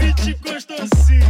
beat gostosinho.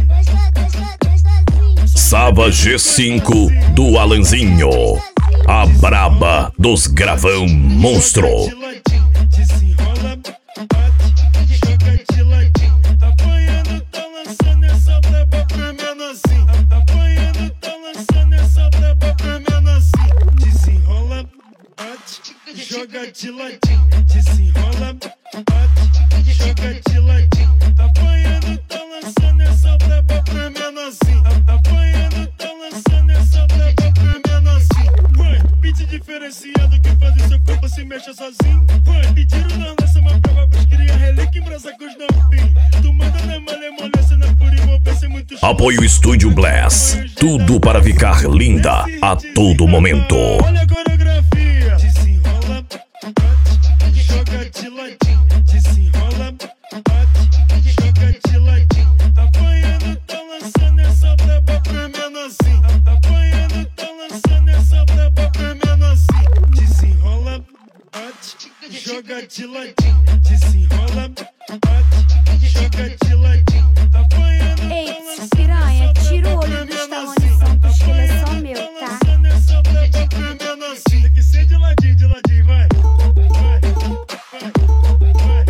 Sava G5 do Alanzinho, a braba dos gravão monstro. Desenrola, bate, joga de ladinho. Tá apanhando, tá lançando essa braba pra menorzinho. Tá apanhando, tá lançando essa braba pra menorzinho. Desenrola, bate, joga de ladinho. Desenrola, bate, joga de ladinho. Tá apanhando, tá lançando essa braba pra menorzinho. Tá apanhando, tá lançando essa braba pra menorzinho. Beat diferenciado que faz o seu corpo se mexa sozinho. E tiro na lança uma prova pros cria relíquia em brasa com os dampim. Tu manda na malemolência, na pura envolvência, muito show. Apoio Estúdio Bless, tudo para ficar linda a todo momento. Olha a coreografia. Desenrola, bate, joga de ladinho. Desenrola, bate, joga de ladinho. Tá apanhando, tá lançando essa braba pra menorzinho. Tá apanhando, tá lançando essa braba pra menorzinho. Desenrola, bate, joga de ladinho. Desenrola, bate, joga de ladinho. Tá apanhando, Ei, tá lançando piranha, essa tira o braba olho pra do Stallone menorzinho. Santos, que ele é só Tá meu, tá? lançando essa braba pra menorzinho. Tem que ser de ladinho, vai. Vai, vai, vai,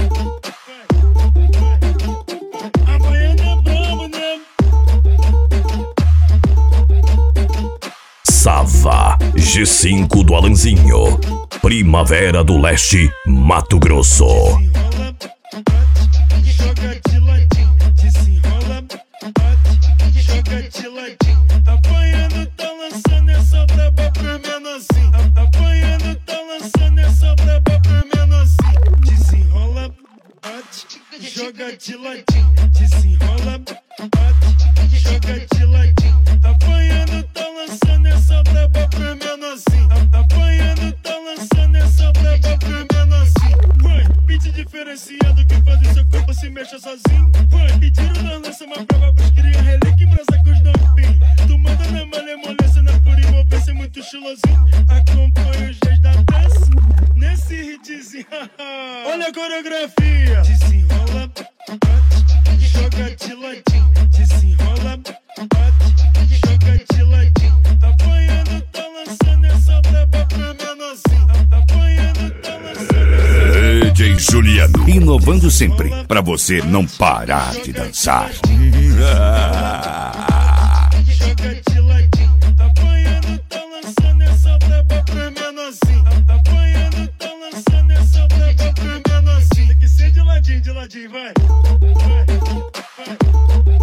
vai. A baiana é brabo, né? Sava G5 do Alanzinho, Primavera do Leste, Mato Grosso. Desenrola, bate, joga de ladinho. Desenrola, bate, joga de ladinho. Tá apanhando, tá lançando essa braba pra menorzinho. Tá apanhando, tá lançando essa braba pra menorzinho. Desenrola, bate, joga de ladinho. Desenrola, bate, joga de ladinho. Tá apanhando, tá lançando essa braba pra menorzinho. Tá apanhando, tá lançando essa braba pra menorzinho. Beat diferenciado que faz o seu corpo se mexa sozinho. E tiro na lança uma prova pros cria relíquia em brasa com os dampim. Tu manda na malemolência, na pura envolvência, muito estilosinho. Acompanha os reis da dança nesse hitzinho. Olha a coreografia. Desenrola, bate, joga de ladinho. Desenrola, bate, joga de ladinho. Tá apanhando, tá lançando essa braba pra menorzinho. Tá apanhando, tá lançando. DJ Juliano, inovando sempre, pra você não parar de dançar. Joga de ladinho. Tá apanhando, tá lançando essa braba pra menorzinho. Tá apanhando, tá lançando essa braba pra menorzinho. Tem que ser de ladinho, vai. Vai, vai.